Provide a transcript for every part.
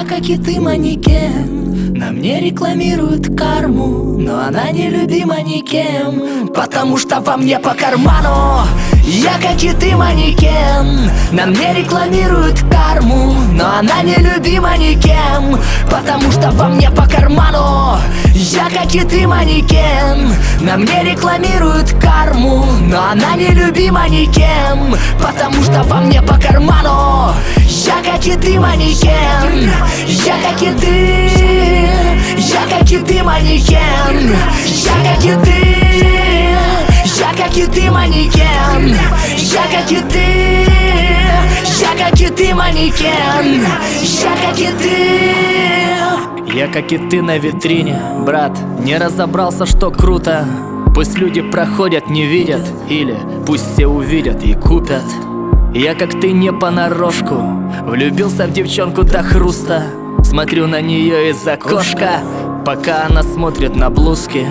как и ты, манекен. На мне рекламируют карму, но она не любима никем, потому что во мне по карману. Я как и ты, манекен. На мне рекламируют карму, но она не любима никем, потому что во мне по карману. Я как и ты, манекен. На мне рекламируют карму, но она не любима никем, потому что во мне по карману. Я как и ты, манекен. Я как и ты. Я как и ты, манекен. Я как и ты. Я как и ты, манекен. Я как и ты. Я как и ты, манекен. Я как и ты. Я как и ты на витрине, брат, не разобрался, что круто. Пусть люди проходят, не видят, или пусть все увидят и купят. Я как ты не понарошку влюбился в девчонку до хруста. Смотрю на нее из окошка, пока она смотрит на блузки.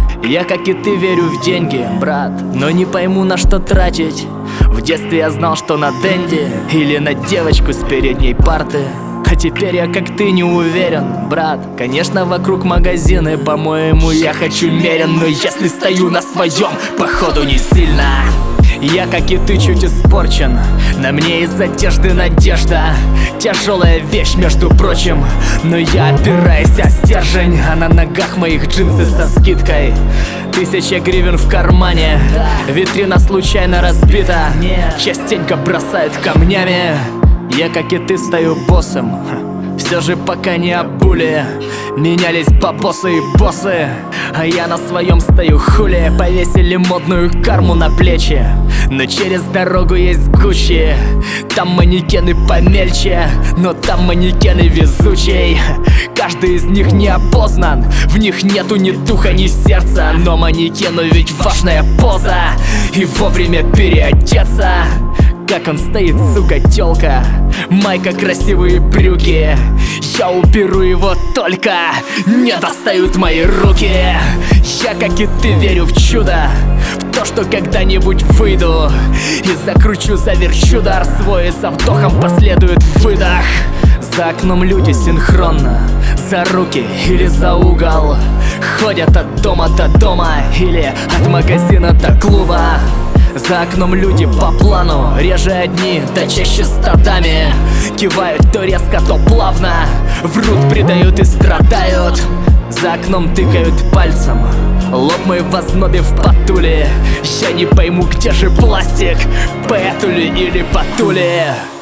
Я как и ты верю в деньги, брат, но не пойму, на что тратить. В детстве я знал, что на денди или на девочку с передней парты. А теперь я как ты не уверен, брат. Конечно, вокруг магазины, по-моему, я хочу мерен. Но если стою на своем, походу не сильно. Я как и ты чуть испорчен, на мне из одежды надежда. Тяжелая вещь, между прочим, но я опираюсь о стержень. А на ногах моих джинсы со скидкой. 1000 гривен в кармане. Витрина случайно разбита, частенько бросают камнями. Я как и ты стою боссом, все же пока не обули. Менялись бабосы и боссы, а я на своем стою хули. Повесили модную карму на плечи, но через дорогу есть Гуччи. Там манекены помельче, но там манекены везучей. Каждый из них не опознан, в них нету ни духа, ни сердца. Но манекену ведь важная поза и вовремя переодеться. Как он стоит, сука, тёлка, майка, красивые брюки. Я уберу его, только не достают мои руки. Я, как и ты, верю в чудо, в то, что когда-нибудь выйду и закручу, заверчу дар свой, и со вдохом последует выдох. За окном люди синхронно, за руки или за угол, ходят от дома до дома или от магазина до клуба. За окном люди по плану, реже одни, да чаще стадами. Кивают то резко, то плавно, врут, предают и страдают. За окном тыкают пальцем, лоб мой в ознобе в потуле. Я не пойму, где же пластик, по эту ли или по туле.